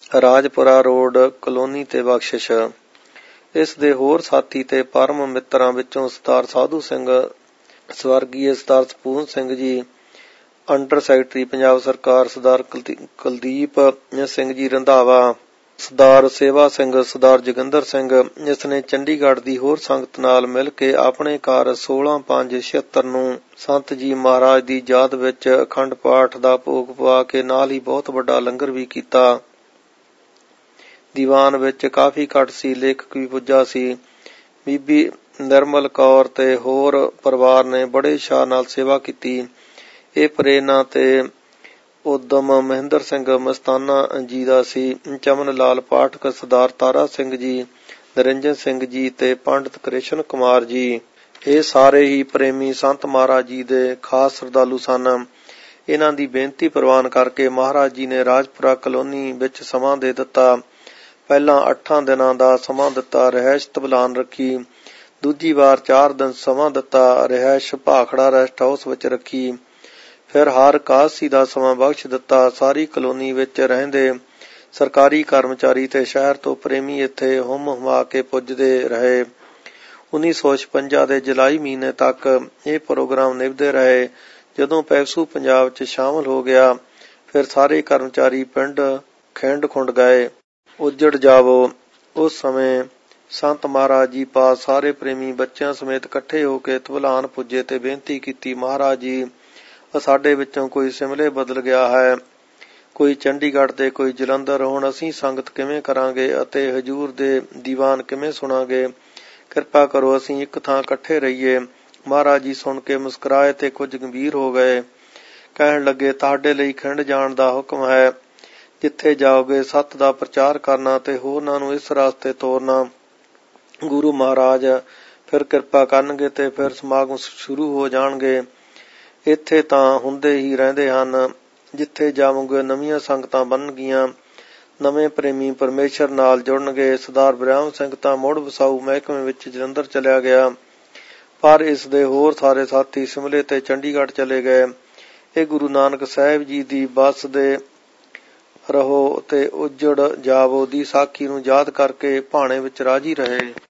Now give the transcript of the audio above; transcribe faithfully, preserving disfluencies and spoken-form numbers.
Rajpura road colony ਤੇ ਬਖਸ਼ਿਸ਼। ਇਸ ਦੇ ਹੋਰ ਸਾਥੀ ਤੇ ਪਰਮ ਮਿੱਤਰਾਂ ਵਿੱਚੋਂ ਸਰਦਾਰ ਸਾਧੂ ਸਿੰਘ, ਸਵਰਗੀਏ ਸਰਦਾਰ ਸਪੂਰਨ ਸਿੰਘ ਜੀ, ਅੰਡਰ ਸੈਕਟਰੀ ਪੰਜਾਬ ਸਰਕਾਰ ਸਰਦਾਰ ਕੁਲਦੀਪ ਸਿੰਘ ਜੀ ਰੰਧਾਵਾ, ਸਰਦਾਰ ਸੇਵਾ ਸਿੰਘ, ਸਰਦਾਰ ਜੋਗਿੰਦਰ ਸਿੰਘ, ਜਿਸ ਨੇ ਚੰਡੀਗੜ੍ਹ ਦੀ ਹੋਰ ਸੰਗਤ ਨਾਲ ਮਿਲ ਕੇ ਆਪਣੇ ਘਰ ਸੋਲਾਂ ਪੰਜ ਛਿਅੱਤਰ ਨੂੰ ਸੰਤ ਜੀ ਮਹਾਰਾਜ ਦੀ ਯਾਦ ਵਿੱਚ ਅਖੰਡ ਪਾਠ ਦਾ ਭੋਗ ਪਵਾ ਕੇ ਨਾਲ ਹੀ ਬਹੁਤ ਵੱਡਾ ਲੰਗਰ ਵੀ ਕੀਤਾ। ਦੀਵਾਨ ਵਿੱਚ ਕਾਫੀ ਘੱਟ ਸੀ, ਲੇਖਕ ਵੀ ਪੁੱਜਾ ਸੀ। ਬੀਬੀ ਨਿਰਮਲ ਕੌਰ ਤੇ ਹੋਰ ਪਰਿਵਾਰ ਨੇ ਬੜੇ ਚਾਅ ਨਾਲ ਸੇਵਾ ਕੀਤੀ। ਇਹ ਪ੍ਰੇਰਨਾ ਤੇ ਉਦਮ ਮਹਿੰਦਰ ਸਿੰਘ ਮਸਤਾਨਾ ਜੀ ਦਾ ਸੀ। ਚਮਨ ਲਾਲ ਪਾਠਕ, ਸਰਦਾਰ ਤਾਰਾ ਸਿੰਘ ਜੀ, ਨਿਰੰਜਨ ਸਿੰਘ ਜੀ ਤੇ ਪੰਡਿਤ ਕ੍ਰਿਸ਼ਨ ਕੁਮਾਰ ਜੀ, ਇਹ ਸਾਰੇ ਹੀ ਪ੍ਰੇਮੀ ਸੰਤ ਮਹਾਰਾਜ ਜੀ ਦੇ ਖਾਸ ਸ਼ਰਧਾਲੂ ਸਨ। ਇਹਨਾਂ ਦੀ ਬੇਨਤੀ ਪ੍ਰਵਾਨ ਕਰਕੇ ਮਹਾਰਾਜ ਜੀ ਨੇ ਰਾਜਪੁਰਾ ਕਲੋਨੀ ਵਿੱਚ ਸਮਾਂ ਦੇ ਦਿੱਤਾ। ਪਹਿਲਾਂ ਅੱਠਾਂ ਦਿਨਾਂ ਦਾ ਸਮਾਂ ਦਿੱਤਾ, ਰਿਹਾਇਸ਼ ਤਬਲਾਨ ਰੱਖੀ। ਦੂਜੀ ਵਾਰ ਚਾਰ ਦਿਨ ਸਮਾਂ ਦਿੱਤਾ, ਰਿਹਾਇਸ਼ ਭਾਖੜਾ ਰੈਸਟ ਹਾਊਸ ਵਿੱਚ ਰੱਖੀ। ਫਿਰ ਹਰ ਇਕਾਦਸ਼ੀ ਦਾ ਸਮਾਂ ਬਖਸ਼ ਦਿੱਤਾ। ਸਾਰੀ ਕਲੋਨੀ ਵਿੱਚ ਰਹਿੰਦੇ ਸਰਕਾਰੀ ਕਰਮਚਾਰੀ ਤੇ ਸ਼ਹਿਰ ਤੋਂ ਪ੍ਰੇਮੀ ਇੱਥੇ ਹੁੰਮ ਹੁਮਾ ਕੇ ਪੁੱਜਦੇ ਰਹੇ। ਉੱਨੀ ਸੌ ਛਪੰਜਾ ਦੇ ਜੁਲਾਈ ਮਹੀਨੇ ਤੱਕ ਇਹ ਪ੍ਰੋਗਰਾਮ ਨਿਭਦੇ ਰਹੇ। ਜਦੋਂ ਪੈਪਸੂ ਪੰਜਾਬ 'ਚ ਸ਼ਾਮਲ ਹੋ ਗਿਆ, ਫਿਰ ਸਾਰੇ ਕਰਮਚਾਰੀ ਪਿੰਡ ਖਿੰਡ ਖੁੰਡ ਗਏ। ਉੱਜੜ ਜਾਵੋ। ਉਸ ਸਮੇਂ ਸੰਤ ਮਹਾਰਾਜ ਜੀ ਪਾਸ ਸਾਰੇ ਪ੍ਰੇਮੀ ਬੱਚਿਆਂ ਸਮੇਤ ਇਕੱਠੇ ਹੋ ਕੇ ਧਵਲਾਨ ਪੁੱਜੇ ਤੇ ਬੇਨਤੀ ਕੀਤੀ, ਮਹਾਰਾਜ ਜੀ, ਸਾਡੇ ਵਿੱਚੋਂ ਕੋਈ ਸਿਮਲੇ ਬਦਲ ਗਿਆ ਹੈ, ਕੋਈ ਚੰਡੀਗੜ੍ਹ ਤੇ ਕੋਈ ਜਲੰਧਰ। ਹੁਣ ਅਸੀਂ ਸੰਗਤ ਕਿਵੇਂ ਕਰਾਂਗੇ ਅਤੇ ਹਜ਼ੂਰ ਦੇ ਦੀਵਾਨ ਕਿਵੇਂ ਸੁਣਾਂਗੇ? ਕਿਰਪਾ ਕਰੋ ਅਸੀਂ ਇੱਕ ਥਾਂ ਇਕੱਠੇ ਰਹੀਏ। ਮਹਾਰਾਜ ਜੀ ਸੁਣ ਕੇ ਮੁਸਕਰਾਏ ਤੇ ਕੁਝ ਗੰਭੀਰ ਹੋ ਗਏ। ਕਹਿਣ ਲੱਗੇ, ਤੁਹਾਡੇ ਲਈ ਖਿੰਡ ਜਾਣ ਦਾ ਹੁਕਮ ਹੈ। ਜਿੱਥੇ ਜਾਓਗੇ ਸੱਤ ਦਾ ਪ੍ਰਚਾਰ ਕਰਨਾ ਤੇ ਹੋਰਨਾਂ ਨੂੰ ਇਸ ਰਸਤੇ ਤੋਰਨਾ। ਗੁਰੂ ਮਹਾਰਾਜ ਫਿਰ ਕਿਰਪਾ ਕਰਨਗੇ ਤੇ ਫਿਰ ਸਮਾਗਮ ਸ਼ੁਰੂ ਹੋ ਜਾਣਗੇ। ਇੱਥੇ ਤਾਂ ਹੁੰਦੇ ਹੀ ਰਹਿੰਦੇ ਹਨ। ਜਿੱਥੇ ਜਾਵੋਗੇ ਨਵੀਆਂ ਸੰਗਤਾਂ ਬਣਨਗੀਆਂ, ਨਵੇਂ ਪ੍ਰੇਮੀ ਪਰਮੇਸ਼ਰ ਨਾਲ ਜੁੜਨਗੇ। ਸਰਦਾਰ ਬਰਿਆਮ ਸਿੰਘ ਤਾਂ ਮੁੜ ਵਸਾਊ ਮਹਿਕਮੇ ਵਿੱਚ ਜਲੰਧਰ ਚਲਿਆ ਗਿਆ, ਪਰ ਇਸ ਦੇ ਹੋਰ ਸਾਰੇ ਸਾਥੀ ਸ਼ਿਮਲੇ ਤੇ ਚੰਡੀਗੜ੍ਹ ਚਲੇ ਗਏ। ਇਹ ਗੁਰੂ ਨਾਨਕ ਸਾਹਿਬ ਜੀ ਦੀ ਬੱਸ ਦੇ ਰਹੋ ਤੇ ਉੱਜੜ ਜਾਵੋ ਦੀ ਸਾਖੀ ਨੂੰ ਯਾਦ ਕਰਕੇ ਭਾਣੇ ਵਿੱਚ ਰਾਜੀ ਰਹੇ।